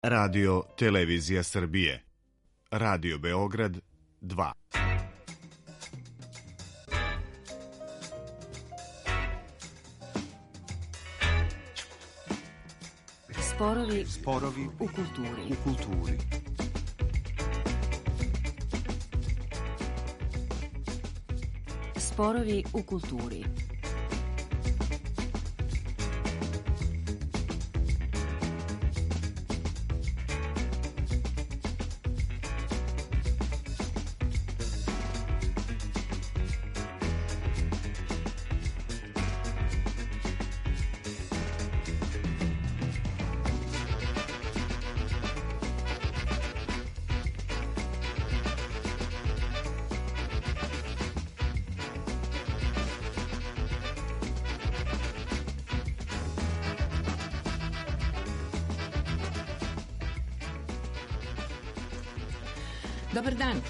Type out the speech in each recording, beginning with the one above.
Radio Televizija Srbije. Radio Beograd 2. Sporovi u kulturi. Sporovi u kulturi. Dobar dan.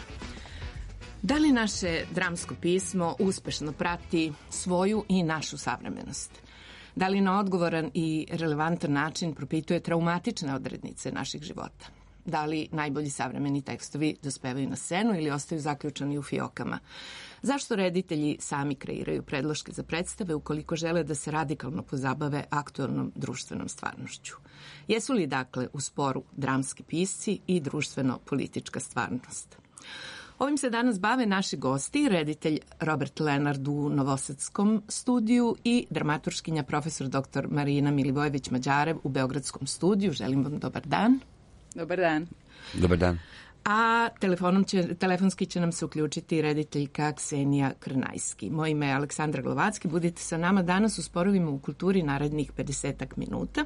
Da li naše dramsko pismo uspešno prati svoju i našu savremenost? Da li na odgovoran i relevantan način propituje traumatične odrednice naših života? Da li najbolji savremeni tekstovi dospevaju na scenu ili ostaju zaključani u fiokama? Zašto reditelji sami kreiraju predloške za predstave ukoliko žele da se radikalno pozabave aktuelnom društvenom stvarnošću? Jesu li dakle u sporu dramski pisci i društveno-politička stvarnost? Ovim se danas bave naši gosti, reditelj Robert Lenard u Novosadskom studiju i dramaturškinja profesor dr. Marina Milivojević-Mađarev u Beogradskom studiju. Želim vam dobar dan. Dobar dan. Dobar dan. A telefonski će nam se uključiti rediteljka Ksenija Krnajski. Moje ime je Aleksandra Glovacki. Budite sa nama danas u Sporovima u kulturi narednih 50 minuta.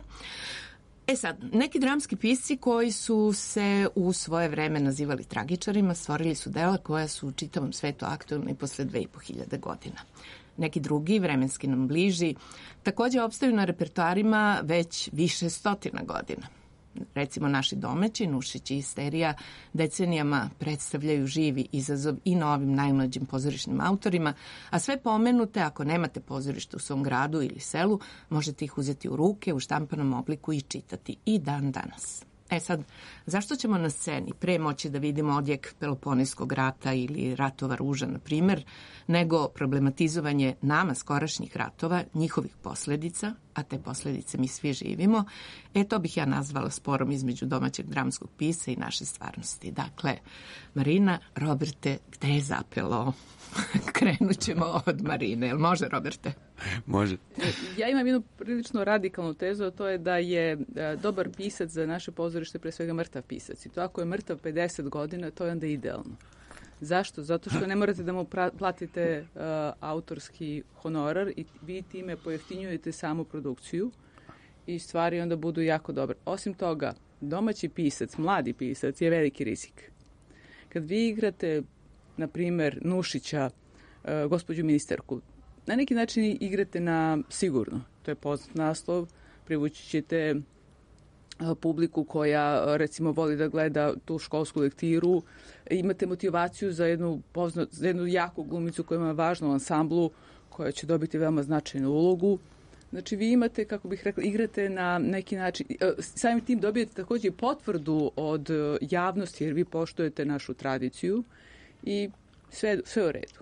Sad, neki dramski pisci koji su se u svoje vreme nazivali tragičarima stvorili su dela koja su u čitavom svetu aktuelna i posle 2500 godina. Neki drugi, vremenski nam bliži, takođe opstaju na repertoarima već više stotina godina. Recimo naši domaći, Nušić i Isterija, decenijama predstavljaju živi izazov i novim najmlađim pozorišnim autorima, a sve pomenute, ako nemate pozorište u svom gradu ili selu, možete ih uzeti u ruke u štampanom obliku i čitati i dan danas. Sad, zašto ćemo na sceni pre moći da vidimo odjek Peloponeskog rata ili ratova ruža, na primer, nego problematizovanje nama skorašnjih ratova, njihovih posledica, a te posledice mi svi živimo, to bih ja nazvala sporom između domaćeg dramskog pisa i naše stvarnosti. Dakle, Marina, Roberte, gde je zapelo? Krenut ćemo od Marine. Jel može, Roberte? Može. Ja imam jednu prilično radikalnu tezu, a to je da je dobar pisac za naše pozorište pre svega mrtav pisac. I to ako je mrtav 50 godina, to je onda idealno. Zašto? Zato što ne morate da mu platite autorski honorar i vi time pojeftinjujete samu produkciju i stvari onda budu jako dobre. Osim toga, domaći pisac, mladi pisac je veliki rizik. Kad vi igrate, na primer, Nušića, gospođu ministarku, na neki način igrate na sigurno. To je poznat naslov, privući ćete publiku koja, recimo, voli da gleda tu školsku lektiru. Imate motivaciju za jednu jaku glumicu koja ima važnu ansamblu, koja će dobiti veoma značajnu ulogu. Znači, vi imate, kako bih rekla, igrate na neki način, samim tim dobijete takođe potvrdu od javnosti, jer vi poštujete našu tradiciju i sve u redu.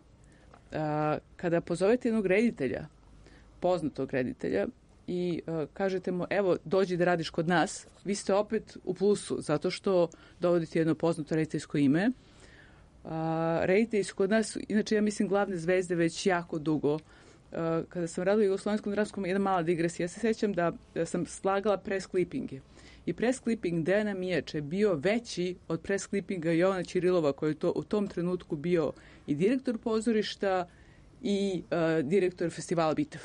Kada pozovete jednog reditelja, poznatog reditelja, i kažete mu, evo, dođi da radiš kod nas, vi ste opet u plusu, zato što dovodite jedno poznato rediteljsko ime. Reditelji su kod nas, inače, ja mislim, glavne zvezde već jako dugo. Kada sam radila u Jugoslovenskom dramskom, jedna mala digresija, ja se sećam da sam slagala press clippinge. I press clipping Dejana Mijača je bio veći od press clippinga Jovana Ćirilova, koji je u tom trenutku bio i direktor pozorišta i direktor festivala Bitev.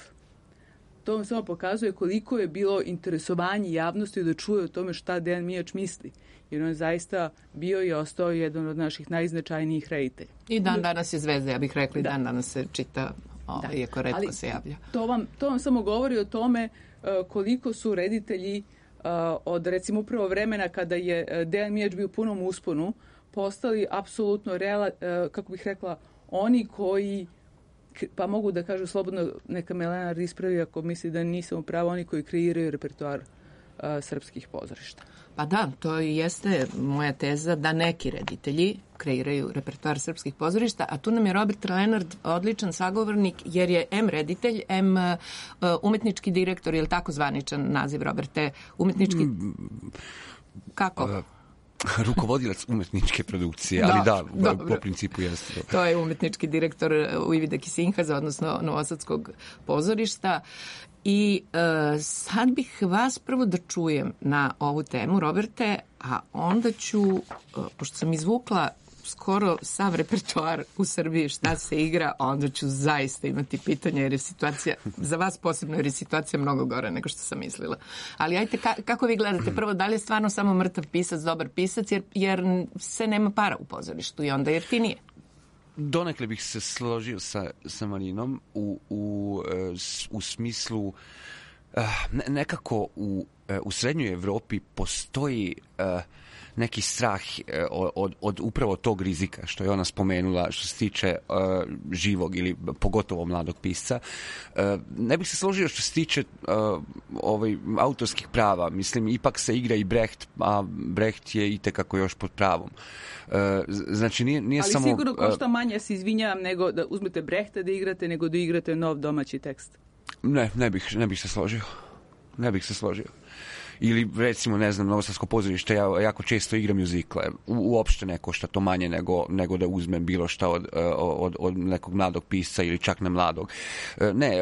To vam samo pokazuje koliko je bilo interesovanje javnosti da čuje o tome šta Dejan Mijač misli. Jer on je zaista bio i ostao jedan od naših najznačajnijih reditelja. I dan danas je zvezda, ja bih rekla, i dan danas se čita, iako retko se javlja. To vam samo govori o tome koliko su reditelji od, recimo, upravo vremena kada je Dejan Mijač bio u punom usponu, postali apsolutno kako bih rekla, oni koji, pa mogu da kažu slobodno, neka me Lenard ispravi ako misli da nisam upravo, oni koji kreiraju repertoar srpskih pozorišta. Pa da, to i jeste moja teza da neki reditelji kreiraju repertoar srpskih pozorišta, a tu nam je Robert Lenard odličan sagovornik jer je M reditelj, M umetnički direktor, je li tako zvaničan naziv, Roberte? Umetnički... Kako? Rukovodilac umetničke produkcije, ali po principu jeste. To je umetnički direktor Ujvida Kisinhaza, odnosno Novosadskog pozorišta. I sad bih vas prvo da čujem na ovu temu, Roberte, a onda ću, pošto sam izvukla skoro sav repertoar u Srbiji šta se igra, onda ću zaista imati pitanja jer je situacija, za vas posebno, jer je situacija mnogo gore nego što sam mislila. Ali ajte, kako vi gledate? Prvo, da li je stvarno samo mrtav pisac dobar pisac jer se nema para u pozorištu i onda jeftinije? Donekle bih se složio sa Marinom u smislu nekako u srednjoj Evropi postoji neki strah od upravo tog rizika što je ona spomenula što se tiče živog ili pogotovo mladog pisca. Ne bih se složio što se tiče autorskih prava. Mislim, ipak se igra i Brecht, a Brecht je itekako još pod pravom. Znači, nije ali samo... Ali sigurno košta manje, ja se izvinjavam, nego da uzmete Brechta da igrate, nego da igrate nov domaći tekst. Ne bih se složio. Ne bih se složio. Ili, recimo, ne znam, Novosadsko pozorište, ja jako često igram mjuzikle. Uopšte ne košta to manje nego da uzmem bilo šta od nekog mladog pisca ili čak ne mladog. Ne,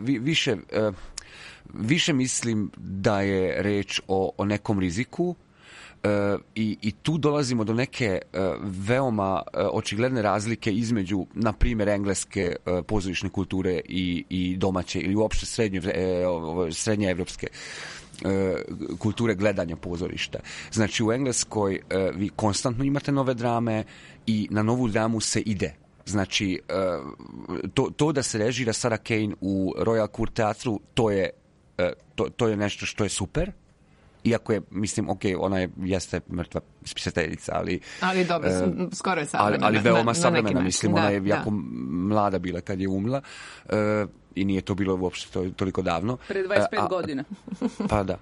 više mislim da je reč o nekom riziku i tu dolazimo do neke veoma očigledne razlike između, na primjer, engleske pozorišne kulture i domaće ili uopšte srednje evropske kulture gledanja pozorišta. Znači, u Engleskoj vi konstantno imate nove drame i na novu dramu se ide. Znači, to da se režira Sarah Kane u Royal Court teatru, to je nešto što je super. Iako je, mislim, ona jeste mrtva spisateljica, ali dobro, skoro je savremena. Ali veoma savremena, mislim, ona je jako mlada bila kad je umrla i nije to bilo uopšte toliko davno. Pre 25 godina. Pa da.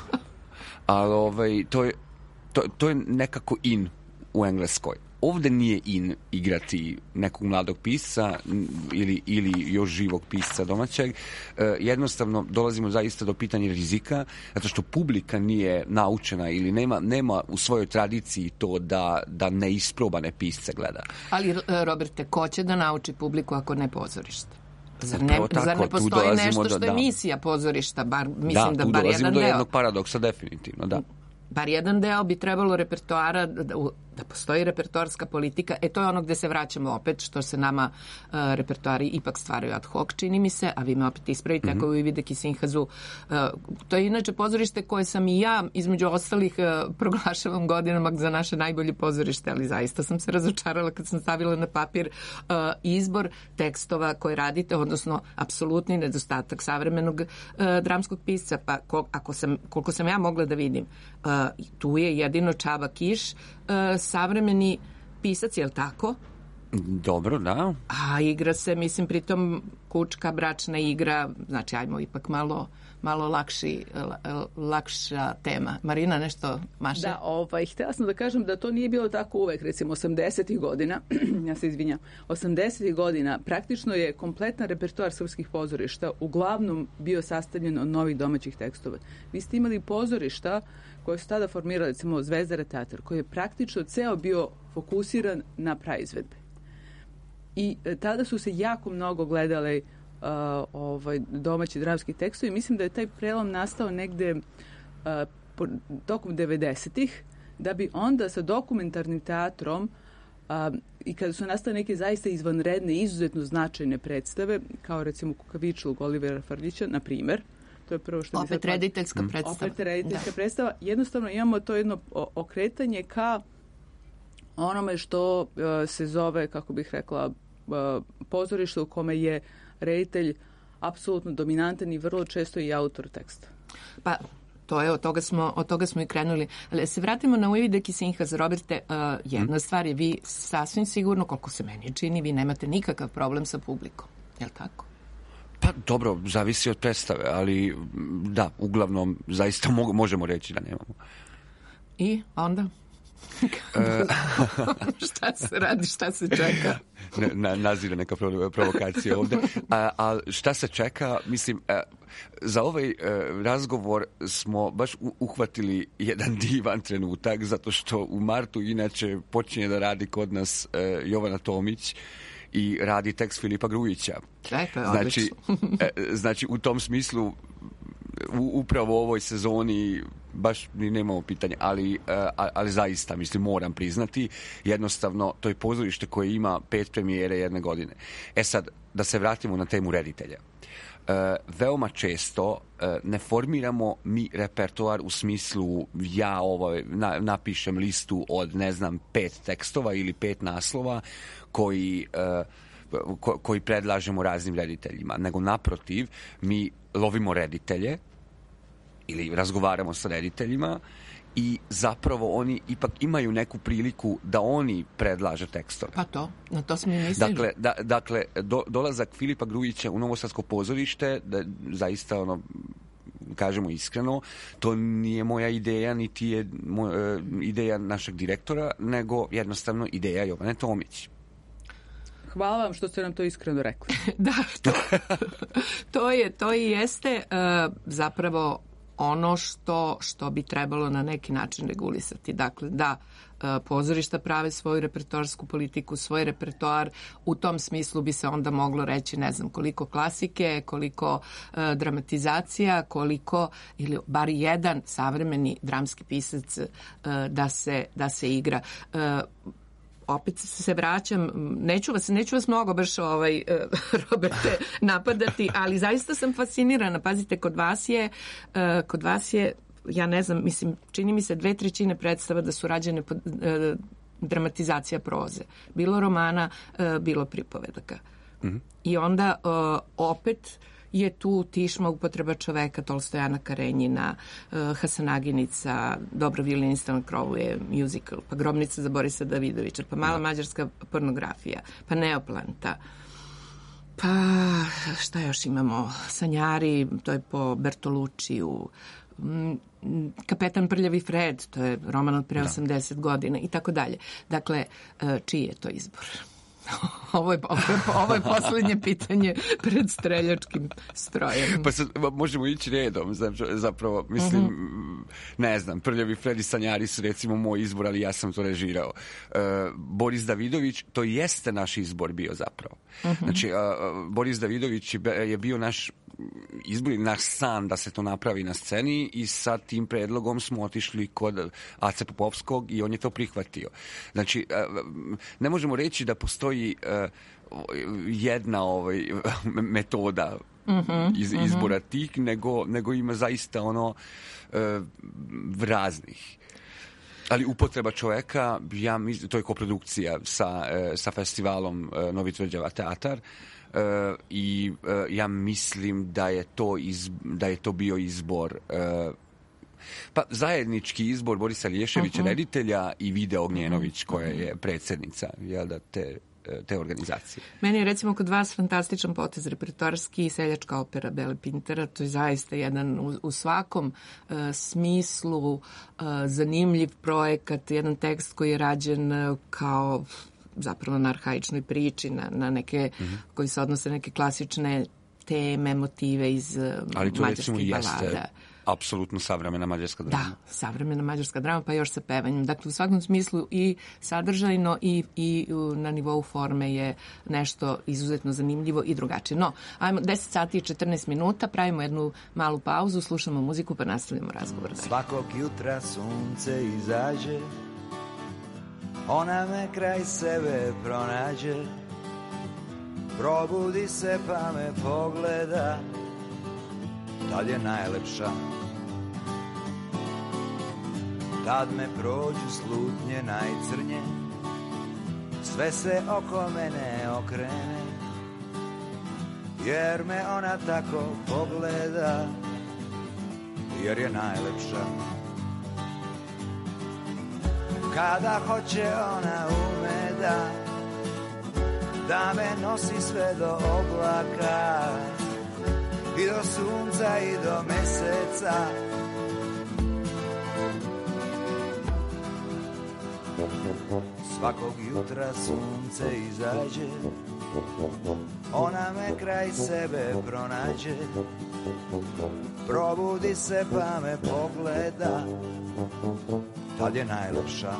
Ali to je nekako in u Engleskoj. Ovde nije in igrati nekog mladog pisca ili još živog pisca domaćeg. Jednostavno dolazimo zaista do pitanja rizika, zato što publika nije naučena ili nema u svojoj tradiciji to da neisprobane pisce gleda. Ali, Roberte, ko će da nauči publiku ako ne pozorište? Zar ne postoji nešto što je misija pozorišta? Mislim da bar jedan deo. Da, tu dolazimo do jednog paradoksa, definitivno, da. Bar jedan deo bi trebalo repertoara, da postoji repertoarska politika. To je ono gde se vraćamo opet, što se nama repertoari ipak stvaraju ad hoc, čini mi se, a vi me opet ispravite ako vi vide Kisinhazu. To je inače pozorište koje sam i ja, između ostalih, proglašavam godinama za naše najbolje pozorište, ali zaista sam se razočarala kad sam stavila na papir izbor tekstova koje radite, odnosno apsolutni nedostatak savremenog dramskog pisca. Pa koliko sam ja mogla da vidim, tu je jedino Čaba Kiš, savremeni pisac, je li tako? Dobro, da. A igra se, mislim, pritom kučka, bračna igra, znači, ajmo ipak malo lakša tema. Marina, nešto maše? Da, htjela sam da kažem da to nije bilo tako uvek, recimo 80-ih godina, ja se izvinjam, 80-ih godina praktično je kompletan repertoar srpskih pozorišta uglavnom bio sastavljen od novih domaćih tekstova. Vi ste imali pozorišta koje su tada formirali, recimo Zvezdara teatar, koji je praktično ceo bio fokusiran na praizvedbe. I tada su se jako mnogo gledali domaći dramski tekstovi. Mislim da je taj prelom nastao negde tokom 90-ih, da bi onda sa dokumentarnim teatrom i kada su nastale neke zaista izvanredne, izuzetno značajne predstave, kao recimo Kukavičluk Olivera Frljića, na primjer, to je prvo što opet rediteljska predstava. Opet rediteljska predstava. Jednostavno imamo to jedno okretanje ka onome što se zove, kako bih rekla, pozorište u kome je reditelj apsolutno dominantan i vrlo često i autor teksta. Pa, to je, od toga smo i krenuli. Ali se vratimo na Ujvida Kisinhasa, Roberte, jedna stvar je, vi sasvim sigurno, koliko se meni čini, vi nemate nikakav problem sa publikom. Je li tako? Pa Pa dobro, zavisi od predstave, ali da, uglavnom zaista možemo reći da nemamo. I onda? Šta se radi, šta se čeka? Nazira neka provokacija ovde. A šta se čeka, mislim, za ovaj razgovor smo baš uhvatili jedan divan trenutak, zato što u martu inače počinje da radi kod nas Jovana Tomić i radi tekst Filipa Grujića. Znači, u tom smislu upravo u ovoj sezoni baš ni nemamo pitanja, ali zaista, mislim, moram priznati, jednostavno, to je pozorište koje ima 5 premijere jedne godine. Sad, da se vratimo na temu reditelja. Veoma često ne formiramo mi repertoar u smislu ja napišem listu od, ne znam, 5 tekstova ili 5 naslova koji predlažemo raznim rediteljima, nego naprotiv, mi lovimo reditelje ili razgovaramo sa rediteljima i zapravo oni ipak imaju neku priliku da oni predlaže tekstove. Pa na to smo i mislili. Dakle, dolazak Filipa Grujića u Novosadsko pozorište, da zaista kažemo iskreno, to nije moja ideja, niti je ideja našeg direktora, nego jednostavno ideja Jovane Tomić. Hvala vam što ste nam to iskreno rekli. Da, to i jeste zapravo ono što bi trebalo na neki način regulisati. Dakle, da pozorišta prave svoju repertoarsku politiku, svoj repertoar, u tom smislu bi se onda moglo reći, ne znam, koliko klasike, koliko dramatizacija, koliko, ili bar jedan savremeni dramski pisac da se igra. Opet se vraćam, neću vas mnogo baš Roberte napadati, ali zaista sam fascinirana. Pazite, kod vas je, ja ne znam, mislim, čini mi se 2/3 predstava da su rađene pod dramatizacija proze. Bilo romana, bilo pripovedaka. Mm-hmm. I onda opet je tu tišma upotreba čoveka, Tolstojana Karenjina, Hasanaginica, Dobro violinista na krovu je musical, pa Grobnica za Borisa Davidovića, pa Mala mađarska pornografija, pa Neoplanta, pa šta još imamo, Sanjari, to je po Bertoluciju, Kapetan Prljavi Fred, to je roman od pre 80 godina i tako dalje. Dakle, čiji je to izbor? Ovo je poslednje pitanje pred streljačkim strojem. Pa sad, možemo ići redom, zapravo, mislim, ne znam, Prljavi Fred i Sanjari su recimo moj izbor, ali ja sam to režirao. Boris Davidović, to jeste naš izbor bio zapravo. Znači, Boris Davidović je bio naš izbor, naš san da se to napravi na sceni i sa tim predlogom smo otišli kod Ace Popovskog i on je to prihvatio. Znači, ne možemo reći da postoji jedna metoda izbora tih, nego ima zaista raznih. Ali upotreba čoveka, to je koprodukcija sa festivalom Novi Tvrđava teatar, i ja mislim da je to bio izbor, pa zajednički izbor Borisa Lješevića, reditelja, i Vide Ognjenović, koja je predsjednica te organizacije. Meni je recimo kod vas fantastičan potez repertoarski Seljačka opera Bele Pintera. To je zaista jedan u svakom smislu zanimljiv projekat, jedan tekst koji je rađen kao zapravo na arhaičnoj priči, na neke koji se odnose neke klasične teme, motive iz mađarskih balada. Apsolutno savremena mađarska drama. Da, savremena mađarska drama, pa još sa pevanjem. Dakle, u svakom smislu i sadržajno i na nivou forme je nešto izuzetno zanimljivo i drugačije. No, ajmo, 10 sati i 14 minuta, pravimo jednu malu pauzu, slušamo muziku pa nastavljamo razgovor. Svakog jutra sunce izađe, ona me kraj sebe pronađe, probudi se pa me pogleda, tad je najlepša. Tad me prođu slutnje najcrnje, sve se oko mene okrene, jer me ona tako pogleda, jer je najlepša. Kada hoće ona ume da me nosi sve do oblaka, i do sunca i do meseca. Svakog jutra sunce izađe, ona me kraj sebe pronađe, probudi se pa me pogleda, tad je najlepša.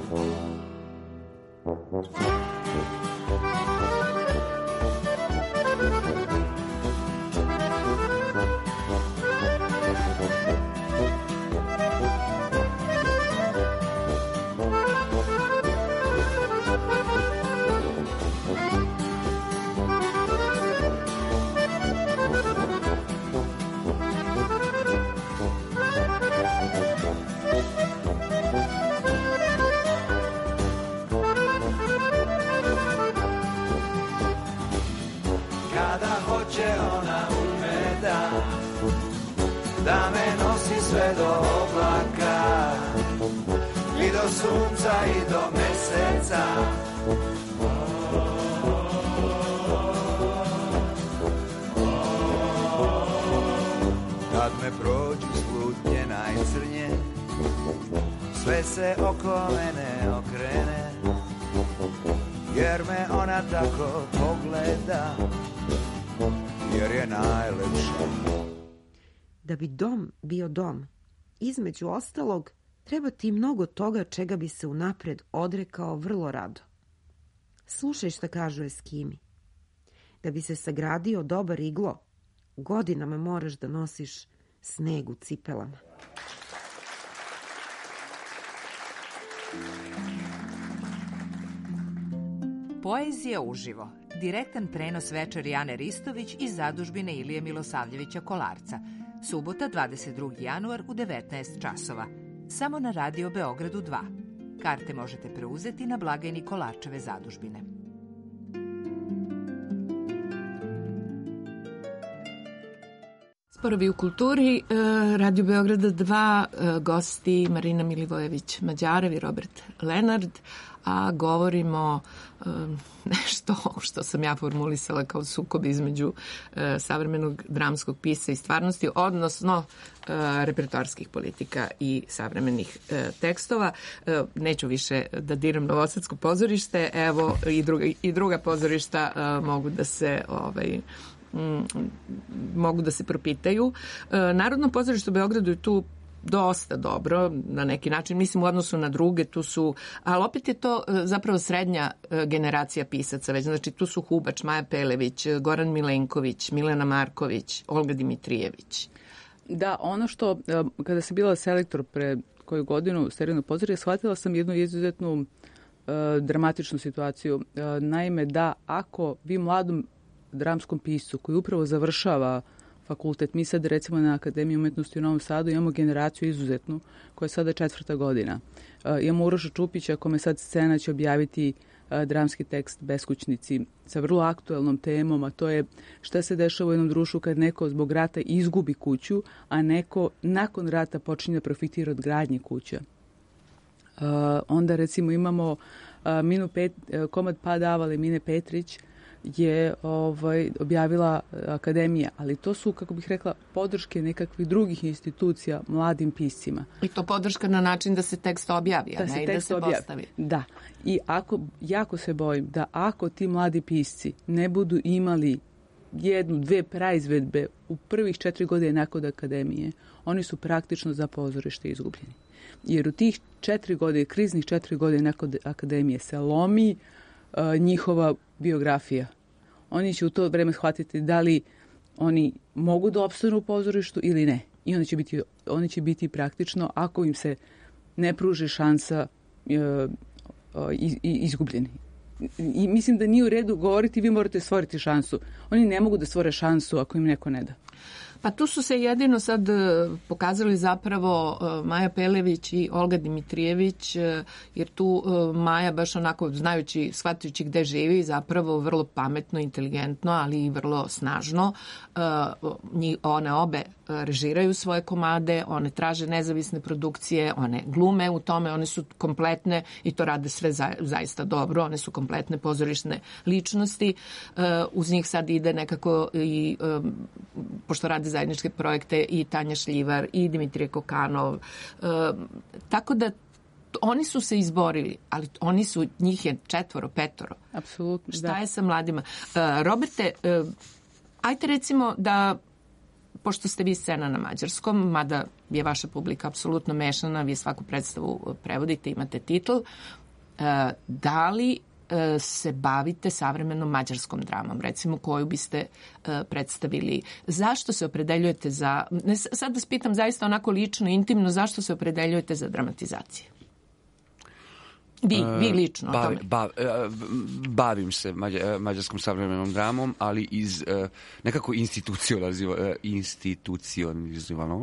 Da me nosi sve do oblaka i do sunca i do meseca. Kad me prođu slutnje najcrnje, sve se oko mene okrene, jer me ona tako pogleda, jer je najlepša. Da bi dom bio dom, između ostalog, treba ti mnogo toga čega bi se unapred odrekao vrlo rado. Slušaj šta kažu Eskimi. Da bi se sagradio dobar iglo, godinama moraš da nosiš sneg u cipelama. Poezija uživo. Direktan prenos večeri Ane Ristović iz zadužbine Ilije Milosavljevića Kolarca. Subota, 22. januar u 19 časova. Samo na Radio Beogradu 2. Karte možete preuzeti na blagajni Kolarčeve zadužbine. Sporovi u kulturi, Radio Beograda 2, gosti Marina Milivojević-Mađarev i Robert Lenard, a govorimo nešto što sam ja formulisala kao sukob između savremenog dramskog pisa i stvarnosti, odnosno repertoarskih politika i savremenih tekstova. Neću više da diram Novosadsko pozorište, evo i druga pozorišta mogu da se propitaju. Narodno pozorište u Beogradu je tu dosta dobro, na neki način, mislim u odnosu na druge, tu su, ali opet je to zapravo srednja generacija pisaca, već, znači tu su Hubač, Maja Pelević, Goran Milenković, Milena Marković, Olga Dimitrijević. Da, ono što, kada sam bila selektor pre koju godinu Sterilnog pozorišta, shvatila sam jednu izuzetnu dramatičnu situaciju. Naime, da ako vi mladom dramskom piscu koji upravo završava fakultet, mi sad recimo na Akademiji umetnosti u Novom Sadu imamo generaciju izuzetnu koja je sada 4. godina. Imamo Uroša Čupića kome sad scena će objaviti dramski tekst Beskućnici sa vrlo aktuelnom temom, a to je šta se dešava u jednom društvu kad neko zbog rata izgubi kuću, a neko nakon rata počinje da profitira od gradnje kuća. Onda recimo imamo komad Pad Avale Mine Petrić je objavila Akademija, ali to su, kako bih rekla, podrške nekakvih drugih institucija mladim piscima. I to podrška na način da se tekst objavi, a ne i da se postavi. Da. I jako se bojim da ako ti mladi pisci ne budu imali 1-2 praizvedbe u prvih 4 godine nakon Akademije, oni su praktično za pozorište izgubljeni. Jer u tih 4 godine, kriznih 4 godine nakon Akademije se lomi njihova biografija. Oni će u to vreme shvatiti da li oni mogu da opstanu u pozorištu ili ne. I oni će biti praktično, ako im se ne pruži šansa, izgubljeni. I mislim da nije u redu govoriti vi morate stvoriti šansu. Oni ne mogu da stvore šansu ako im neko ne da. Pa tu su se jedino sad pokazali zapravo Maja Pelević i Olga Dimitrijević, jer tu Maja baš onako znajući, shvatajući gde živi, zapravo vrlo pametno, inteligentno, ali i vrlo snažno. One obe režiraju svoje komade, one traže nezavisne produkcije, one glume u tome, one su kompletne i to rade sve zaista dobro, one su kompletne pozorišne ličnosti. Uz njih sad ide nekako i pošto rade zajedničke projekte i Tanja Šljivar i Dimitrije Kokanov. Tako da oni su se izborili, ali njih je 4, 5. Apsolutno, Šta je sa mladima? Roberte, ajte recimo da, pošto ste vi scena na mađarskom, mada je vaša publika apsolutno mešana, vi svaku predstavu prevodite, imate titl, da li se bavite savremenom mađarskom dramom, recimo koju biste predstavili? Zašto se opredeljujete za, sad da spitam zaista onako lično, intimno, zašto se opredeljujete za dramatizacije? Vi lično o tome. Bavim se mađarskom savremenom dramom, ali iz nekako institucionalizovano.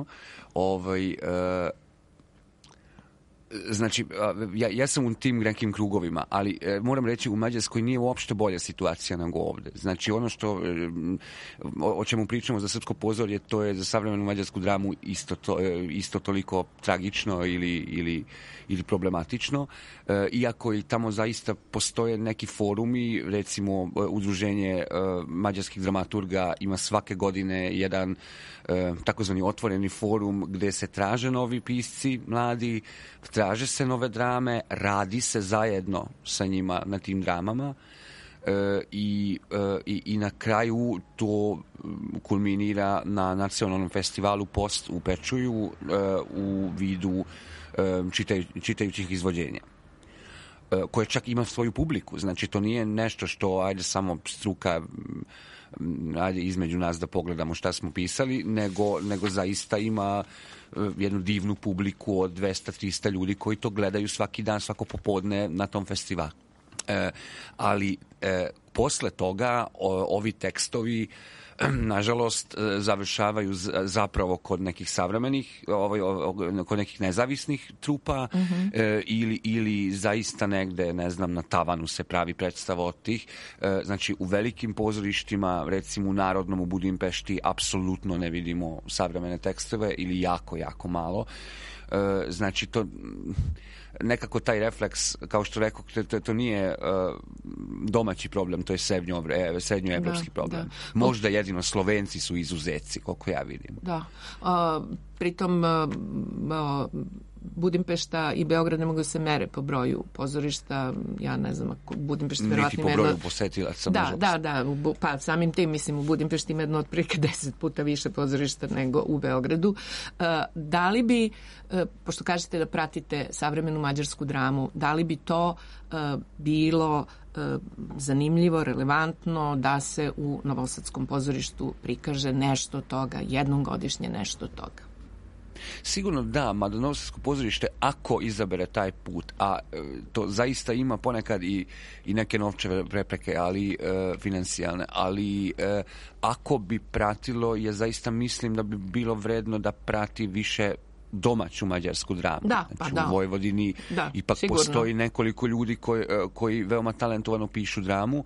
Znači, ja sam u tim nekim krugovima, ali moram reći u Mađarskoj nije uopšte bolja situacija nego ovde. Znači, ono o čemu pričamo za srpsko pozorje, to je za savremenu mađarsku dramu isto toliko tragično ili problematično. Iako i tamo zaista postoje neki forumi, recimo Udruženje mađarskih dramaturga ima svake godine jedan takozvani otvoreni forum gde se traže novi pisci, mladi, traže se nove drame, radi se zajedno sa njima na tim dramama i na kraju to kulminira na nacionalnom festivalu Post u Pečuju u vidu čitajućih izvođenja, koje čak ima svoju publiku. Znači, to nije nešto što, ajde, samo struka, ajde, između nas da pogledamo šta smo pisali, nego zaista ima jednu divnu publiku od 200-300 ljudi koji to gledaju svaki dan, svako popodne na tom festivalu. Ali posle toga ovi tekstovi nažalost završavaju zapravo kod nekih savremenih, kod nekih nezavisnih trupa, ili zaista negde, ne znam, na tavanu se pravi predstava od tih. Znači, u velikim pozorištima, recimo u Narodnom u Budimpešti, apsolutno ne vidimo savremene tekstove ili jako, jako malo. Znači, to nekako taj refleks, kao što rekao, to nije domaći problem, to je srednjoevropski problem. Da. Možda jedino Slovenci su izuzeci, koliko ja vidim. Da. Pritom Budimpešta i Beograd ne mogu se mere po broju pozorišta. Ja ne znam, Budimpešta verovatno ima niti po broju posetilaca. Da, pa samim tim, mislim, u Budimpešti ima jedno otprilike 10 puta više pozorišta nego u Beogradu. Da li bi, pošto kažete da pratite savremenu mađarsku dramu, da li bi to bilo zanimljivo, relevantno da se u Novosadskom pozorištu prikaže nešto toga, jednom godišnje nešto toga? Sigurno da, mada Novosadsko pozorište, ako izabere taj put, a to zaista ima ponekad i neke novčeve prepreke, ali financijalne, ali ako bi pratilo, ja zaista mislim da bi bilo vredno da prati više domaću mađarsku dramu. U Vojvodini ipak sigurno postoji nekoliko ljudi koji veoma talentovano pišu dramu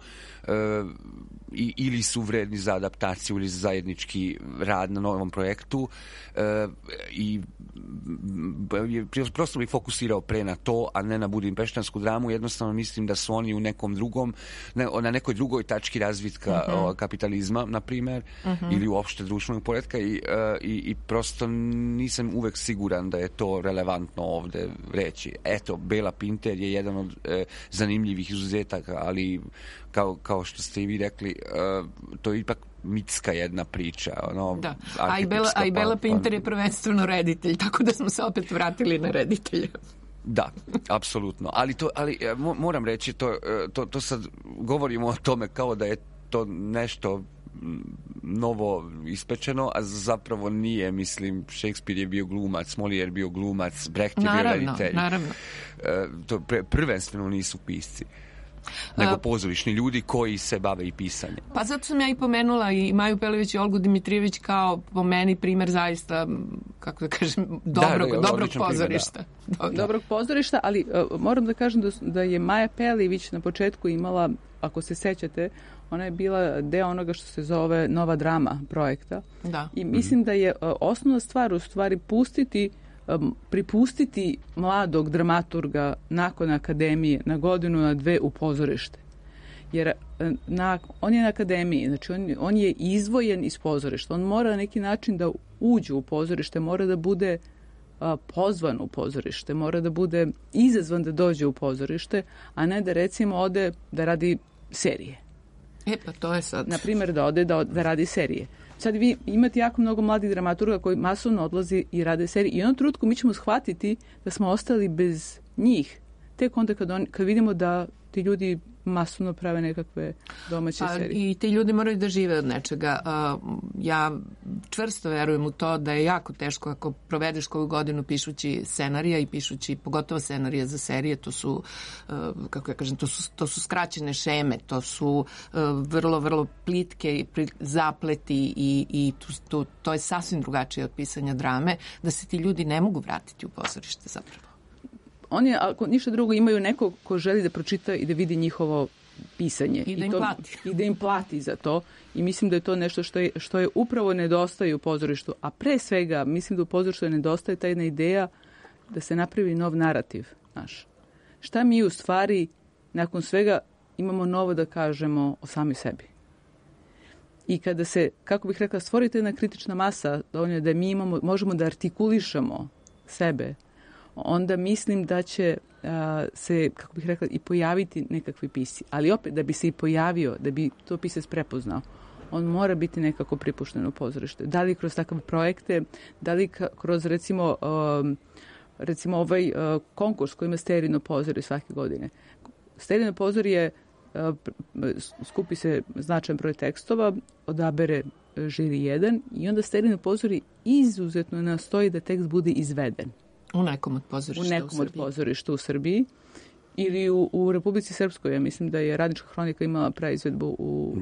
ili su vredni za adaptaciju ili za zajednički rad na novom projektu i prosto bih fokusirao pre na to, a ne na budimpeštansku dramu. Jednostavno mislim da su oni u nekom drugom, na nekoj drugoj tački razvitka kapitalizma, na primer, ili uopšte društvenog poretka i prosto nisam uvek siguran da je to relevantno ovde reći. Eto, Bela Pinter je jedan od zanimljivih izuzetaka, ali kao što ste i vi rekli, to je ipak mitska jedna priča. Da, a i Bela Pinter je prvenstveno reditelj, tako da smo se opet vratili na reditelja. Da, apsolutno. Ali moram reći, to sad govorimo o tome kao da je to nešto novo ispečeno, a zapravo nije. Mislim, Shakespeare je bio glumac, Molière je bio glumac, Brecht je bio reditelj. Naravno. To prvenstveno nisu pisci. nego pozorišni ljudi koji se bave i pisanjem. Pa zato sam ja i pomenula i Maju Pelević i Olgu Dimitrijević kao po meni primer zaista, kako da kažem, dobrog pozorišta. Dobrog pozorišta, ali moram da kažem da je Maja Pelević na početku imala, ako se sećate, ona je bila deo onoga što se zove Nova drama projekta. Da. I mislim da je osnovna stvar u stvari pripustiti mladog dramaturga nakon akademije na godinu, na dve u pozorište. Jer on je na akademiji, znači on je izdvojen iz pozorišta. On mora na neki način da uđe u pozorište, mora da bude pozvan u pozorište, mora da bude izazvan da dođe u pozorište, a ne da recimo ode da radi serije. Pa to je sad. Naprimjer, da ode da radi serije. Sad vi imate jako mnogo mladih dramaturga koji masovno odlazi i rade serije i u jednom trenutku mi ćemo shvatiti da smo ostali bez njih. Tek onda kad vidimo da ti ljudi masovno prave nekakve domaće serije. I ti ljudi moraju da žive od nečega. Ja čvrsto verujem u to da je jako teško ako provedeš koju godinu pišući scenarija i pišući pogotovo scenarija za serije, to su, kako ja kažem, to su skraćene šeme, to su vrlo, vrlo plitke zapleti i to je sasvim drugačije od pisanja drame, da se ti ljudi ne mogu vratiti u pozorište zapravo. Oni, ako ništa drugo, imaju nekog ko želi da pročita i da vidi njihovo pisanje. I da im plati. I da im plati za to. I mislim da je to nešto što je upravo nedostaje u pozorištu. A pre svega, mislim da u pozorištu nedostaje ta jedna ideja da se napravi nov narativ naš. Šta mi u stvari, nakon svega, imamo novo da kažemo o sami sebi. I kada se, kako bih rekla, stvorite jedna kritična masa, da mi možemo da artikulišemo sebe, onda mislim da će se, kako bih rekla, i pojaviti nekakvi pisci. Ali opet, da bi se i pojavio, da bi to pisac prepoznao, on mora biti nekako pripušten u pozorište. Da li kroz takve projekte, da li kroz, recimo ovaj konkurs koji ima Sterijino pozorje svake godine. Sterijino pozorje skupi se značajan broj tekstova, odabere žiri jedan i onda Sterijino pozorje izuzetno nastoji da tekst bude izveden. U nekom od pozorišta u Srbiji ili u Republici Srpskoj. Ja mislim da je Radnička hronika imala praizvedbu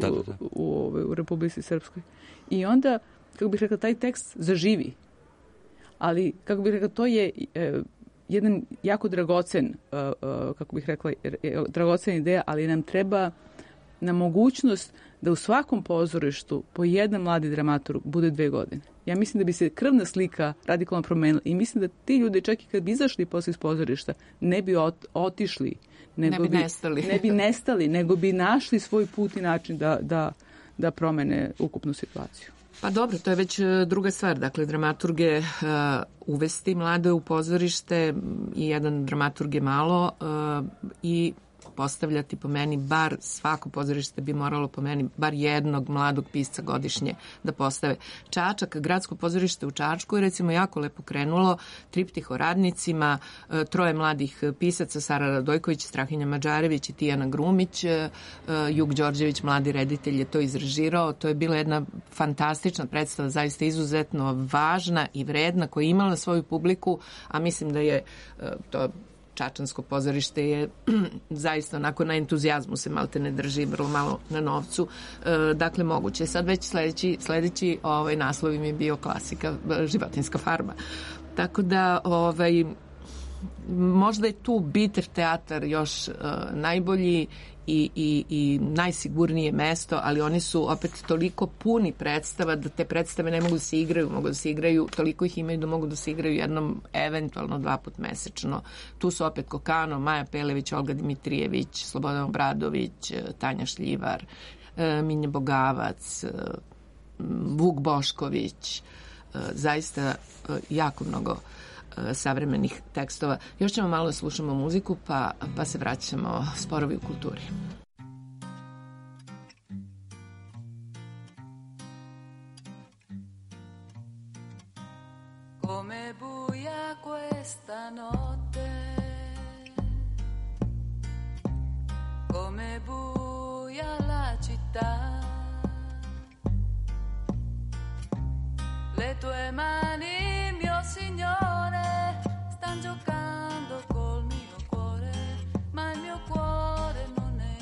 u Republici Srpskoj. I onda, kako bih rekla, taj tekst zaživi. Ali, kako bih rekla, to je jedan jako dragocen, kako bih rekla, dragocen ideja, ali nam treba na mogućnost da u svakom pozorištu po jedan mladi dramaturg bude 2 godine. Ja mislim da bi se krvna slika radikalno promenila i mislim da ti ljudi čak i kad bi izašli posle iz pozorišta ne bi otišli, ne bi nestali, nego bi našli svoj put i način da promene ukupnu situaciju. Pa dobro, to je već druga stvar. Dakle, dramaturge uvesti mlade u pozorište i jedan dramaturg je malo i postavljati po meni, bar svako pozorište bi moralo po meni bar jednog mladog pisca godišnje da postave. Čačak, gradsko pozorište u Čačku je recimo jako lepo krenulo, triptih o radnicima, 3 mladih pisaca, Sara Radojković, Strahinja Mađarević i Tijana Grumić, Jug Đorđević, mladi reditelj je to izrežirao. To je bila jedna fantastična predstava, zaista izuzetno važna i vredna, koja je imala svoju publiku, a mislim da je to Čačansko pozorište je zaista onako na entuzijazmu se malte ne drži, vrlo malo na novcu. Dakle, moguće. Sad već sledeći naslov im je bio klasika Životinjska farma. Tako da možda je tu Biter teatar još najbolji i najsigurnije mesto, ali oni su opet toliko puni predstava da te predstave ne mogu da se igraju, mogu da se igraju, toliko ih imaju da mogu da se igraju jednom, eventualno 2 puta mesečno. Tu su opet Kokano, Maja Pelević, Olga Dimitrijević, Slobodan Obradović, Tanja Šljivar, Minja Bogavac, Vuk Bošković, zaista jako mnogo savremenih tekstova. Još ćemo malo da slušamo muziku, pa se vraćamo Sporovi u kulturi. Come buia questa notte, come buia la città, le tue mani, mio Signore, stan giocando col mio cuore, ma il mio cuore non è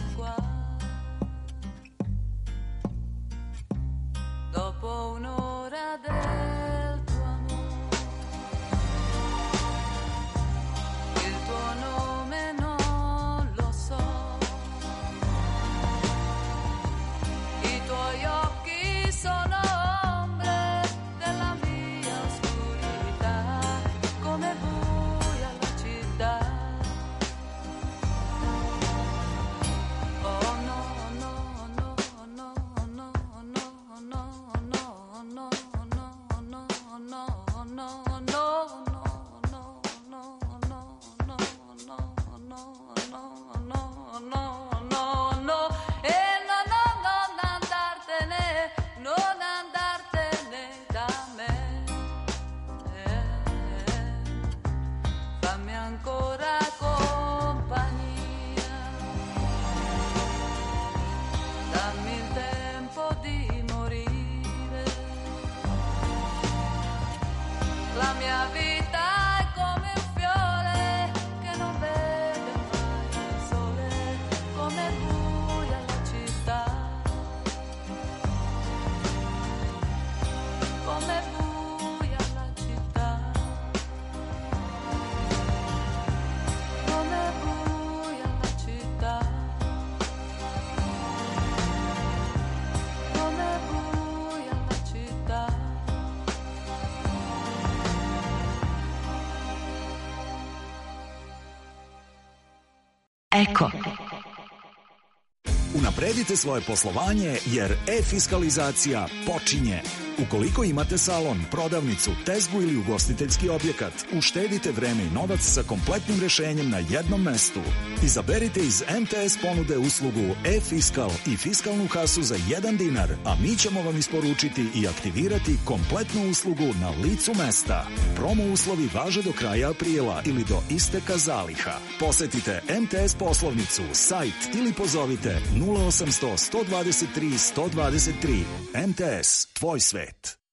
Eko. Unapredite svoje poslovanje jer e-fiskalizacija počinje. Ukoliko imate salon, prodavnicu, tezgu ili ugostiteljski objekat, uštedite vreme i novac sa kompletnim rešenjem na jednom mestu. Izaberite iz MTS ponude uslugu e-fiskal i fiskalnu kasu za 1 dinar, a mi ćemo vam isporučiti i aktivirati kompletnu uslugu na licu mesta. Promo uslovi važe do kraja aprila ili do isteka zaliha. Posetite MTS poslovnicu, sajt ili pozovite 0800 123 123. MTS, tvoj svet.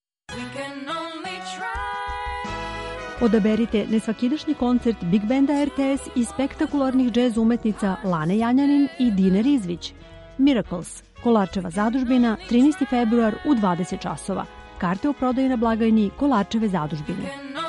Odaberite nesvakidašnji koncert Big Banda RTS i spektakularnih džez umetnica Lane Janjanin i Dine Rizvić. Miracles, Kolarčeva zadužbina, 13. februar u 20 časova. Karte u prodaju na blagajni Kolarčeve zadužbine.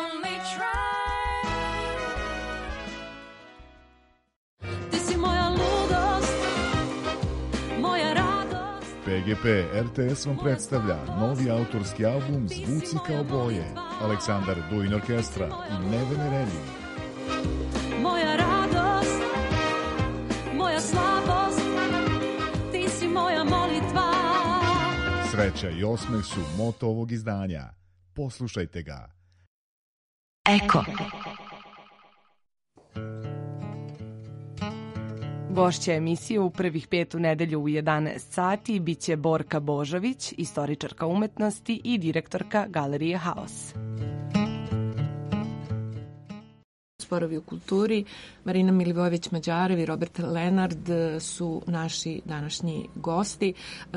PGP RTS vam predstavlja novi autorski album Zvuci kao boje, Aleksandar Duin Orkestra i Nevene Reni. Moja radost, moja slabost, ti si moja molitva. Sreća i osmeh su moto ovog izdanja. Poslušajte ga. Eko. Gošća emisije u prvih 5 u nedelju u 11 sati biće Borka Božović, istoričarka umetnosti i direktorka Galerije Haos. Sporovi u kulturi, Marina Milivojević-Mađarev i Robert Lenard su naši današnji gosti.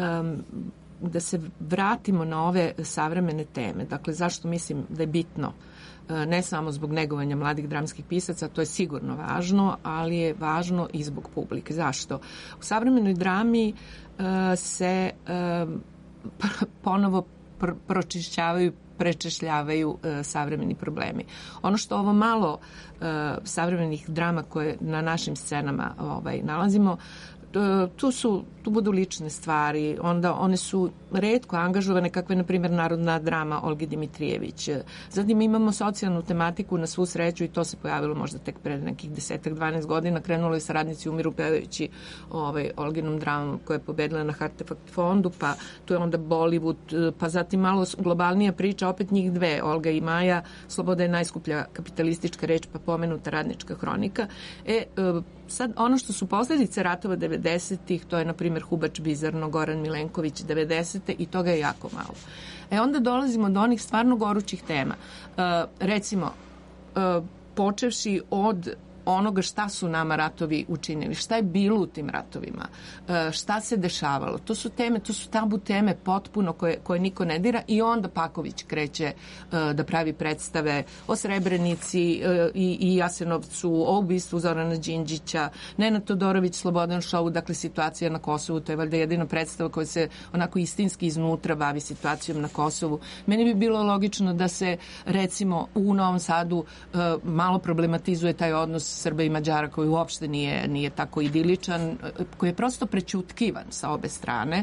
Da se vratimo na ove savremene teme. Dakle, zašto mislim da je bitno? Ne samo zbog negovanja mladih dramskih pisaca, to je sigurno važno, ali je važno i zbog publike. Zašto? U savremenoj drami se ponovo pročišćavaju, prečešljavaju savremeni problemi. Ono što ovo malo savremenih drama koje na našim scenama nalazimo, tu budu lične stvari, onda one su retko angažovane, kakve na primjer narodna drama Olge Dimitrijević. Zatim imamo socijalnu tematiku na svu sreću i to se pojavilo možda tek pre nekih 10-12 godina. Krenulo je sa Radnici umiru pevajući Olginom dramom koja je pobedila na Artefakt fondu, pa tu je onda Bollywood, pa zatim malo globalnija priča, opet njih dve, Olga i Maja, Sloboda je najskuplja kapitalistička reč, pa pomenuta Radnička hronika. Sad, ono što su posljedice ratova 90-ih, to je, na primjer, Hubač bizarno, Goran Milenković 90-te i toga je jako malo. Onda dolazimo do onih stvarno gorućih tema. Recimo, počevši od onoga šta su nama ratovi učinili, šta je bilo u tim ratovima, šta se dešavalo. To su teme, to su tabu teme potpuno koje niko ne dira i onda Paković kreće da pravi predstave o Srebrenici i Jasenovcu, o ubistvu Zorana Đinđića, Nenad Todorović, Slobodan šou, dakle situacija na Kosovu, to je valjda jedina predstava koja se onako istinski iznutra bavi situacijom na Kosovu. Meni bi bilo logično da se recimo u Novom Sadu malo problematizuje taj odnos Srba i Mađara koji uopšte nije tako idiličan, koji je prosto prećutkivan sa obe strane.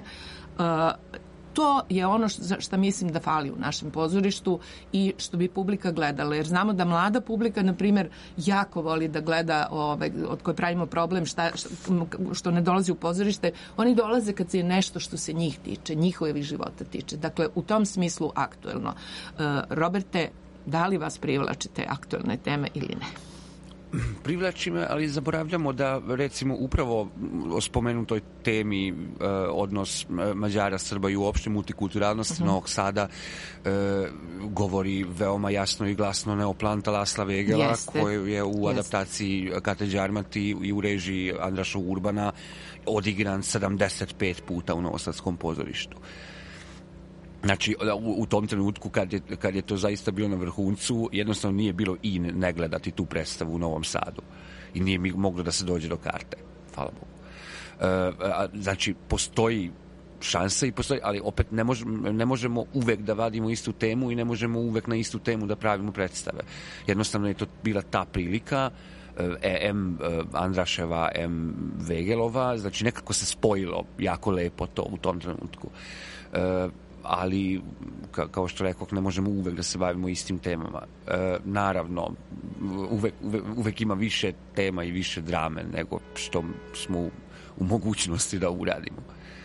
To je ono što mislim da fali u našem pozorištu i što bi publika gledala. Jer znamo da mlada publika, na primjer, jako voli da gleda, od koje pravimo problem, što ne dolazi u pozorište. Oni dolaze kad se je nešto što se njih tiče, njihovih života tiče. Dakle, u tom smislu aktuelno. Roberte, da li vas privlače te aktuelne teme ili ne? Privlači me, ali zaboravljamo da, recimo, upravo o spomenutoj temi odnos Mađara, Srba i uopšte multikulturalnosti Novog Sada govori veoma jasno i glasno Neoplan Lasla Vegela, koji je u adaptaciji Kate Đarmati i u režiji Andraša Urbana odigran 75 puta u Novosadskom pozorištu. Znači, u tom trenutku kad je to zaista bilo na vrhuncu, jednostavno nije bilo i ne gledati tu predstavu u Novom Sadu. I nije mi moglo da se dođe do karte. Hvala Bogu. Znači, postoji šansa i postoji, ali opet ne možemo uvek da vadimo istu temu i ne možemo uvek na istu temu da pravimo predstave. Jednostavno je to bila ta prilika, M. Andraševa, M. Vegelova, znači nekako se spojilo jako lepo to u tom trenutku. ali kao što rekao, ne možemo uvek da se bavimo istim temama. Naravno, uvek ima više tema i više drame nego što smo u mogućnosti da uradimo.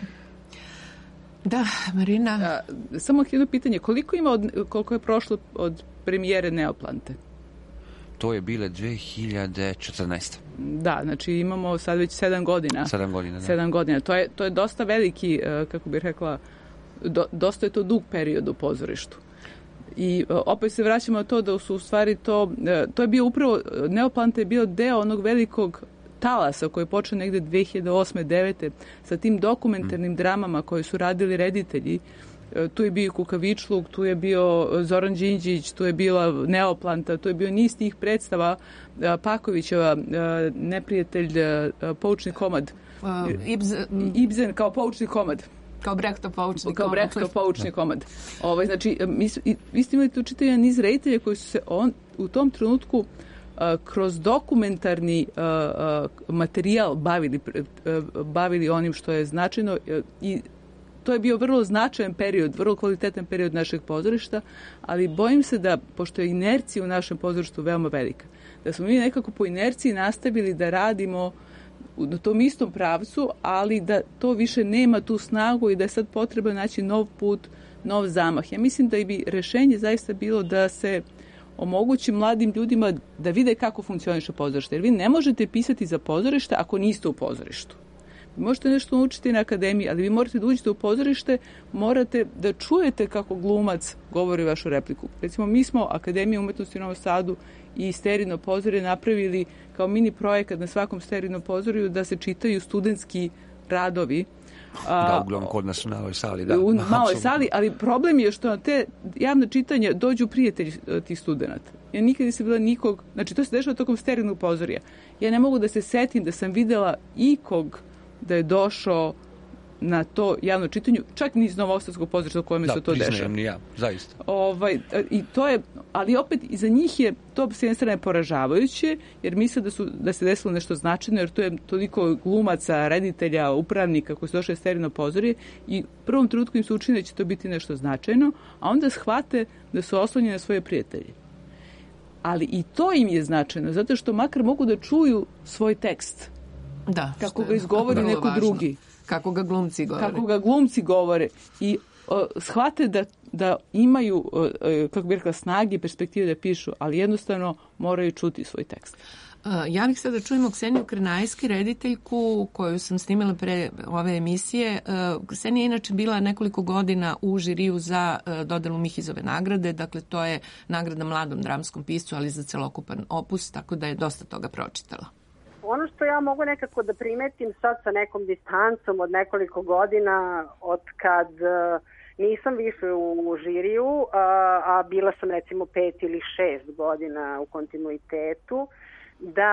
Da, Marina. Samo jedno pitanje, koliko je prošlo od premijere Neoplante? To je bile 2014. Da, znači imamo sad već 7 godina. 7 godina, da. 7 godina. To je dosta veliki, kako bih rekla, dosta je to dug period u pozorištu. I opet se vraćamo na to da su u stvari to je bio upravo, Neoplante je bio deo onog velikog talasa koji je počeo negde 2008-2009 sa tim dokumentarnim dramama koje su radili reditelji. Tu je bio Kukavičluk, tu je bio Zoran Đinđić, tu je bila Neoplanta, tu je bio niz tih predstava, Pakovićeva, Neprijatelj, poučni komad. Ibsen kao poučni komad. Kao Brechtov poučni komad. Kao Brechtov poučni komad. Znači, vi ste imali tu čitanje niz reditelja koji su se u tom trenutku kroz dokumentarni materijal bavili onim što je značajno i to je bio vrlo značajan period, vrlo kvalitetan period našeg pozorišta, ali bojim se da, pošto je inercija u našem pozorištu veoma velika, da smo mi nekako po inerciji nastavili da radimo na tom istom pravcu, ali da to više nema tu snagu i da je sad potreba naći nov put, nov zamah. Ja mislim da bi rešenje zaista bilo da se omogući mladim ljudima da vide kako funkcioniše pozorište. Jer vi ne možete pisati za pozorište ako niste u pozorištu. Vi možete nešto naučiti na akademiji, ali vi morate da uđete u pozorište, morate da čujete kako glumac govori vašu repliku. Recimo, mi smo Akademija umetnosti u Novom Sadu i Sterijino pozorje napravili kao mini projekat na svakom Sterijinom pozorju da se čitaju studentski radovi. Da, uglavnom kod nas u maloj sali. Da, u maloj sali, ali problem je što na te javne čitanja dođu prijatelji tih studenta. Ja nikad nisam bila nikog, znači to se dešava tokom Sterijinog pozorja. Ja ne mogu da se setim da sam videla ikog da je došao na to javno čitanju, čak ni iz Novosadskog pozorišta u kojem se to dešava. Da, priznajem ni ja, zaista. I to je, ali opet i za njih je to s jedne strane poražavajuće, jer misle da se desilo nešto značajno, jer to je toliko glumaca, reditelja, upravnika koji su došli na Sterijino pozorje i u prvom trenutku im se učini da će to biti nešto značajno, a onda shvate da su oslonjeni na svoje prijatelje. Ali i to im je značajno, zato što makar mogu da čuju svoj tekst. Da, kako ga izgovori neko drugi. Kako ga glumci govore. I shvate da imaju, kako bih rekla, snage i perspektive da pišu, ali jednostavno moraju čuti svoj tekst. Ja bih sada čujemo Kseniju Krnajski, rediteljku koju sam snimila pre ove emisije. Ksenija je inače bila nekoliko godina u žiriju za dodelu Mihizove nagrade, dakle to je nagrada mladom dramskom piscu, ali za celokupan opus, tako da je dosta toga pročitala. Ono što ja mogu nekako da primetim sad sa nekom distancom od nekoliko godina, od kad nisam više u žiriju, a bila sam recimo 5 ili 6 godina u kontinuitetu, da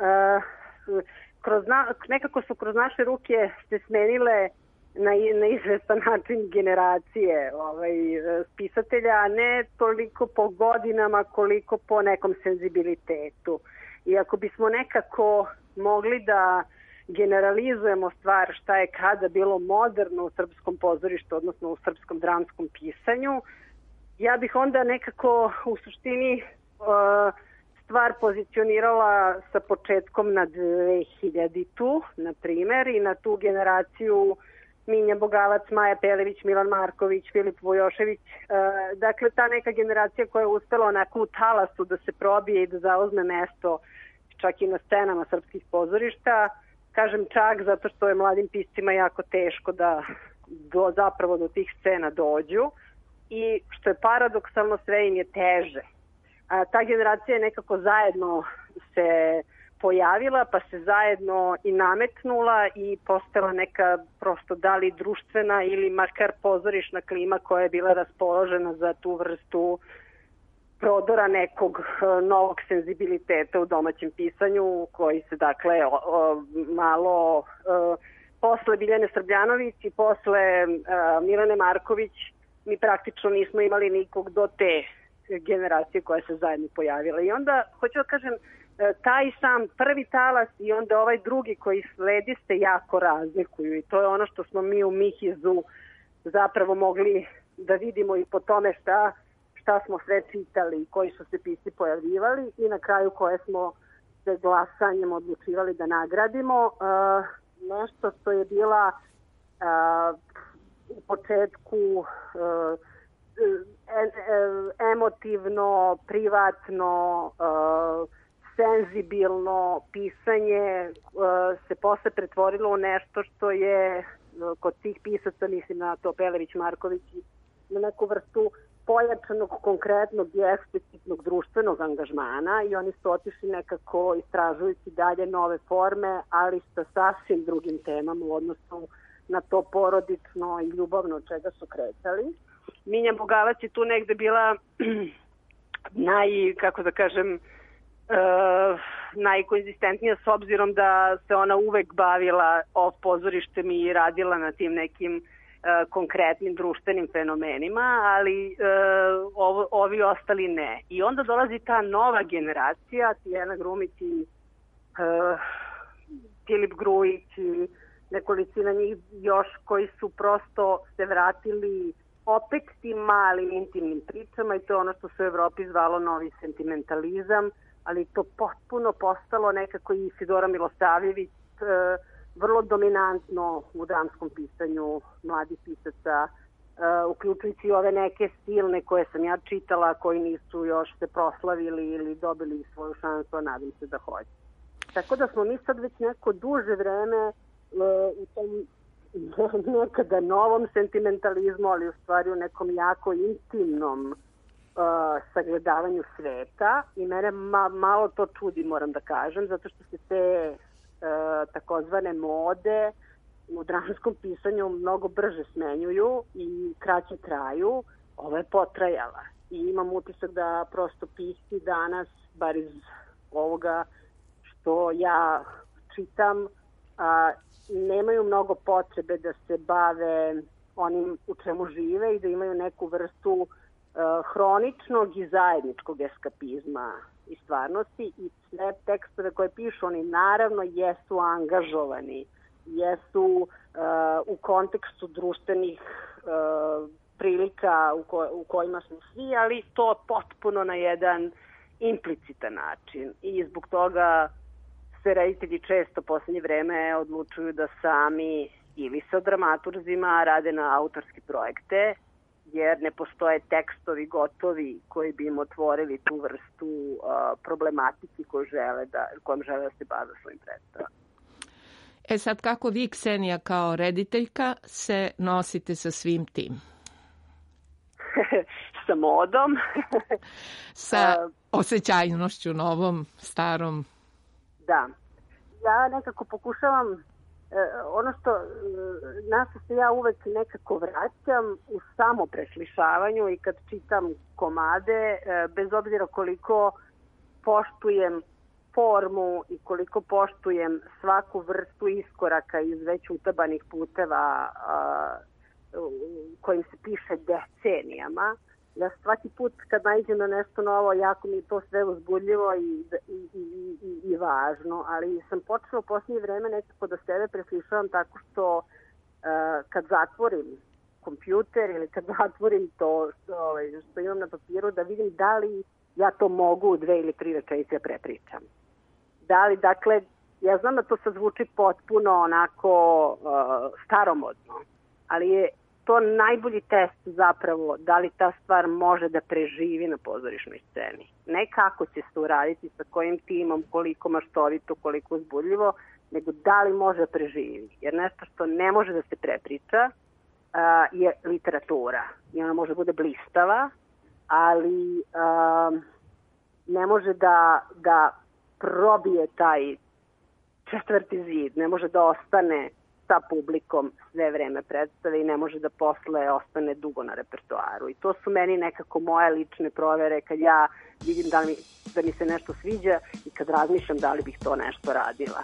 nekako su kroz naše ruke se smenile na izvestan način generacije pisatelja, a ne toliko po godinama koliko po nekom senzibilitetu. I ako bismo nekako mogli da generalizujemo stvar šta je kada bilo moderno u srpskom pozorištu, odnosno u srpskom dramskom pisanju, ja bih onda nekako u suštini stvar pozicionirala sa početkom na 2000-tu, na primer, i na tu generaciju Minja Bogavac, Maja Pelević, Milan Marković, Filip Vojošević. Dakle, ta neka generacija koja je uspela onako u talasu da se probije i da zauzme mesto čak i na scenama srpskih pozorišta. Kažem čak zato što je mladim piscima jako teško da zapravo do tih scena dođu i što je paradoksalno sve im je teže. Ta generacija je nekako zajedno se pojavila, pa se zajedno i nametnula i postala neka prosto da li društvena ili makar pozorišna klima koja je bila raspoložena za tu vrstu prodora nekog novog senzibiliteta u domaćem pisanju koji se dakle malo posle Biljane Srbljanović i posle Milane Marković mi praktično nismo imali nikog do te generacije koja se zajedno pojavila. I onda, hoću da kažem, taj sam prvi talas i onda ovaj drugi koji sledi se jako razlikuju i to je ono što smo mi u Mihizu zapravo mogli da vidimo i po tome šta smo sve čitali, koji su se pisci pojavljivali i na kraju koje smo se glasanjem odlučivali da nagradimo. Nešto što je bila u početku emotivno, privatno, senzibilno pisanje se posle pretvorilo u nešto što je kod tih pisaca, mislim na to Pelević, Marković, na neku vrstu pojačanog, konkretnog i eksplicitnog društvenog angažmana i oni su otišli nekako istražujući dalje nove forme, ali sa sasvim drugim temama u odnosu na to porodično i ljubavno čega su kretali. Minja Bogavac je tu negde bila najkonzistentnija s obzirom da se ona uvek bavila pozorištem i radila na tim nekim konkretnim društvenim fenomenima, ali ovi ostali ne. I onda dolazi ta nova generacija, Tijana Grumić i Filip Grujić i nekolicina njih još koji su prosto se vratili opet tim malim intimnim pričama i to je ono što se u Evropi zvalo novi sentimentalizam, ali to potpuno postalo nekako i Isidora Milosavljević vrlo dominantno u dramskom pisanju mladih pisaca, uključujući ove neke silne koje sam ja čitala, koji nisu još se proslavili ili dobili svoju šansu, a nadam se da hoće. Tako da smo mi sad već neko duže vreme u tom nekada novom sentimentalizmu, ali u stvari u nekom jako intimnom sagledavanju sveta i mene malo to čudi, moram da kažem, zato što se te takozvane mode u dramskom pisanju mnogo brže smenjuju i kraće traju. Ovo je potrajala i imam utisak da prosto pisci danas, bar iz ovoga što ja čitam, nemaju mnogo potrebe da se bave onim u čemu žive i da imaju neku vrstu hroničnog i zajedničkog eskapizma i stvarnosti i sve tekstove koje pišu, oni naravno jesu angažovani, jesu u kontekstu društvenih prilika u kojima smo svi, ali to potpuno na jedan implicitan način i zbog toga se reditelji često poslednje vreme odlučuju da sami ili sa dramaturzima rade na autorske projekte, jer ne postoje tekstovi gotovi koji bi im otvorili tu vrstu problematiki kojom žele da se bave svojim predstavama. E sad, kako vi, Ksenija, kao rediteljka se nosite sa svim tim? Sa modom. Sa osjećajnošću novom, starom. Da. Ja nekako pokušavam, ono na što se ja uvek nekako vraćam u samo preslišavanju i kad čitam komade, bez obzira koliko poštujem formu i koliko poštujem svaku vrstu iskoraka iz već utabanih puteva kojim se piše decenijama, ja svaki put kad naiđem na nešto novo, jako mi je to sve uzbudljivo i važno, ali sam počela u posljednje vreme nekako da sebe preslišavam tako što kad zatvorim kompjuter ili kad zatvorim to što imam na papiru, da vidim da li ja to mogu u 2 ili 3 rečenice prepričam. Da li, dakle, ja znam da to sad zvuči potpuno onako staromodno, ali je to najbolji test zapravo da li ta stvar može da preživi na pozorišnoj sceni. Ne kako će se uraditi, sa kojim timom, koliko maštovito, koliko uzbudljivo, nego da li može da preživi. Jer nešto što ne može da se prepriča je literatura. I ona može da bude blistava, ali ne može da probije taj četvrti zid, ne može da ostane sa publikom sve vreme predstave i ne može da posle ostane dugo na repertoaru. I to su meni nekako moje lične provere kad ja vidim da mi se nešto sviđa i kad razmišljam da li bih to nešto radila.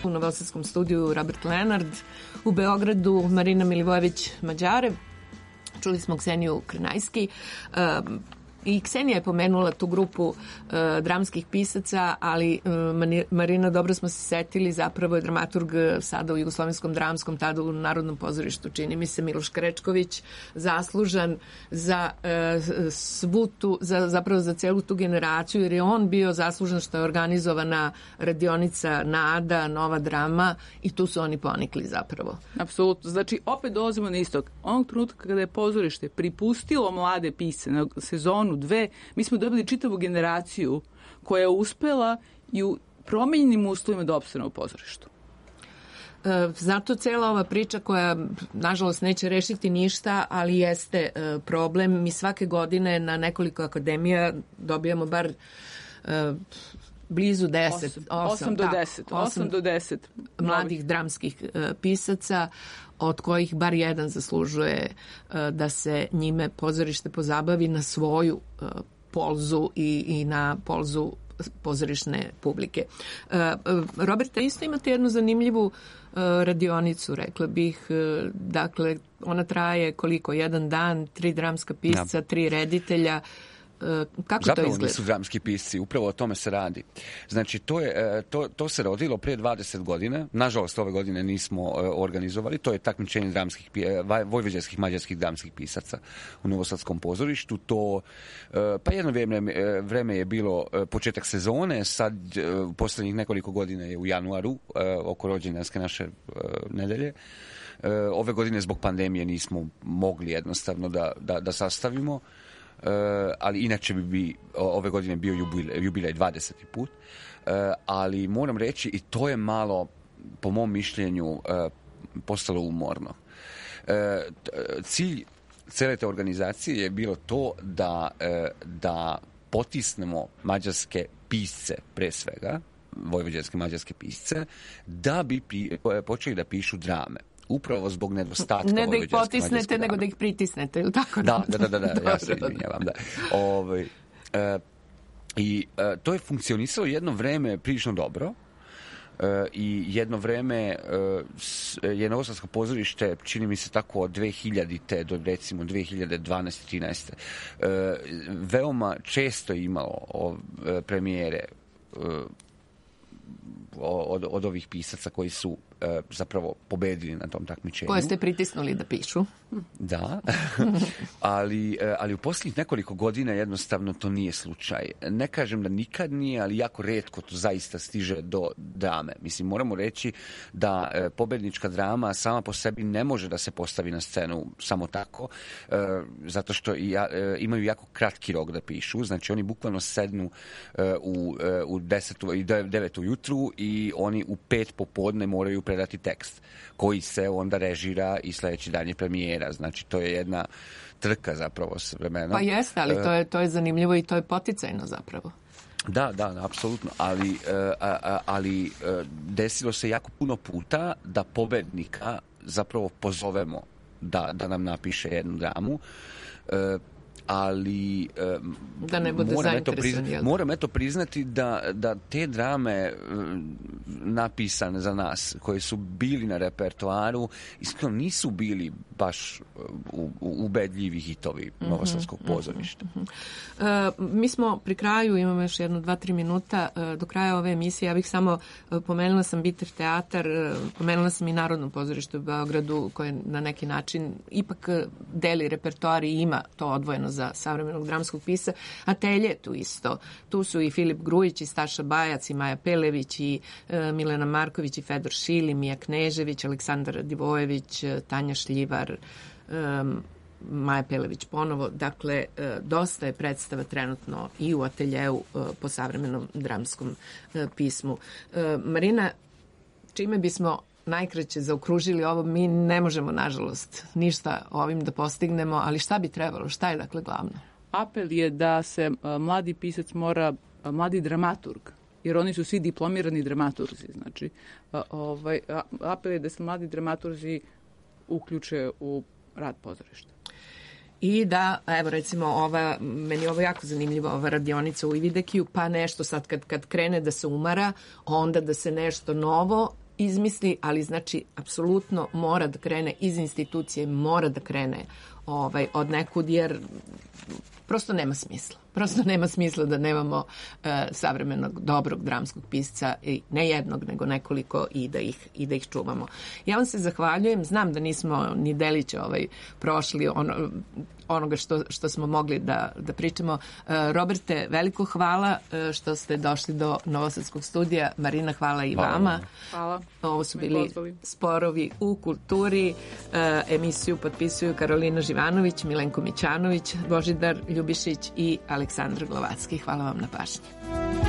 U Novosadskom studiju Robert Lenard, u Beogradu Marina Milivojević-Mađarev, čuli smo Kseniju Krnajski. I Ksenija je pomenula tu grupu dramskih pisaca, ali Marina, dobro smo se setili, zapravo je dramaturg sada u Jugoslovenskom dramskom, tada u Narodnom pozorištu, čini mi se, Miloš Krečković, zaslužan za svu tu, zapravo za celu tu generaciju, jer je on bio zaslužan što je organizovana radionica Nada, Nova drama, i tu su oni ponikli zapravo. Apsolutno. Znači, opet dolazimo na istok. Onog trenutka kada je pozorište pripustilo mlade pisce na sezonu 2, mi smo dobili čitavu generaciju koja je uspela i u promenjenim uslovima da opstane u pozorištu. Zato cela ova priča koja, nažalost, neće rešiti ništa, ali jeste problem. Mi svake godine na nekoliko akademija dobijamo bar blizu 8 do 10 mladih dramskih pisaca, od kojih bar jedan zaslužuje da se njime pozorište pozabavi na svoju polzu i na polzu pozorišne publike. Roberta, isto imate jednu zanimljivu radionicu, rekla bih. Dakle, ona traje koliko? Jedan dan, 3 dramska pisca, 3 reditelja. Kako zapravo to izgleda? Nisu dramski pisci, upravo o tome se radi. Znači, to se rodilo prije 20 godina. Nažalost, ove godine nismo organizovali. To je takmičenje vojvođanskih mađarskih dramskih pisaca u Novosadskom pozorištu. To, pa jedno vreme je bilo početak sezone, sad u posljednjih nekoliko godina je u januaru, oko rođendanske naše nedelje. Ove godine zbog pandemije nismo mogli jednostavno da sastavimo. Ali inače bi ove godine bio jubilej 20. put, ali moram reći i to je malo, po mom mišljenju, postalo umorno. Cilj cele te organizacije je bilo to da potisnemo mađarske pisce, pre svega vojvođanske mađarske pisce, da bi počeli da pišu drame. Upravo zbog nedostatka. Ne da ih potisnete, nego da ih pritisnete, ili tako? Da, ja se izvinjavam, da. I to je funkcionisalo jedno vreme prilično dobro, i jedno vreme je Novosadsko pozorište, čini mi se tako od 2000. do recimo 2012. 13. Veoma često imalo premijere od ovih pisaca koji su zapravo pobedili na tom takmičenju. Koje ste pritisnuli da pišu. Da, ali u posljednjih nekoliko godina jednostavno to nije slučaj. Ne kažem da nikad nije, ali jako retko to zaista stiže do drame. Mislim, moramo reći da pobednička drama sama po sebi ne može da se postavi na scenu samo tako, zato što imaju jako kratki rok da pišu. Znači, oni bukvalno sednu u 10 i 9 ujutru i oni u 5 popodne moraju predati tekst, koji se onda režira i sledeći dan je premijera. Znači, to je jedna trka zapravo s vremenom. Pa jeste, ali to je zanimljivo i to je poticajno zapravo. Da, apsolutno. Ali desilo se jako puno puta da pobednika zapravo pozovemo da nam napiše jednu dramu, ali da ne bude zainteresan. Moram priznati da te drame napisane za nas, koje su bili na repertoaru, iskreno nisu bili baš ubedljivi hitovi Novosadskog pozorišta. Mi smo pri kraju, imamo još 1-2-3 minuta do kraja ove emisije. Ja bih samo pomenula sam Biter teatar, pomenula sam i Narodno pozorište u Beogradu, koje na neki način ipak deli repertoar i ima to odvojeno za savremenog dramskog pisa. Atelje tu isto. Tu su i Filip Grujić, i Staša Bajac, i Maja Pelević, i Milena Marković, i Fedor Šili, Mija Knežević, Aleksandar Divojević, Tanja Šljivar, Maja Pelević ponovo. Dakle, dosta je predstava trenutno i u Ateljeu po savremenom dramskom pismu. Marina, čime bismo najkraće zaokružili ovo? Mi ne možemo, nažalost, ništa ovim da postignemo, ali šta bi trebalo? Šta je, dakle, glavno? Apel je da se mladi pisac mladi dramaturg, jer oni su svi diplomirani dramaturzi. Znači, apel je da se mladi dramaturzi uključe u rad pozorišta. I da, evo recimo, meni je ovo jako zanimljivo, ova radionica u Ividekiju, pa nešto sad kad krene da se umara, onda da se nešto novo izmisli, ali znači apsolutno mora da krene iz institucije, mora da krene od nekud, jer prosto nema smisla. Prosto nema smisla da nemamo savremenog, dobrog dramskog pisca, i ne jednog, nego nekoliko, i da ih čuvamo. Ja vam se zahvaljujem, znam da nismo ni delić prošli onoga što smo mogli da pričamo. Roberte, veliko hvala što ste došli do Novosadskog studija. Marina, hvala i vama. Hvala. Ovo su bili Sporovi u kulturi. Emisiju potpisuju Karolina Živanović, Milenko Mićanović, Božidar Ljubišić i Aleksandar Glovacki. Hvala vam na pažnji.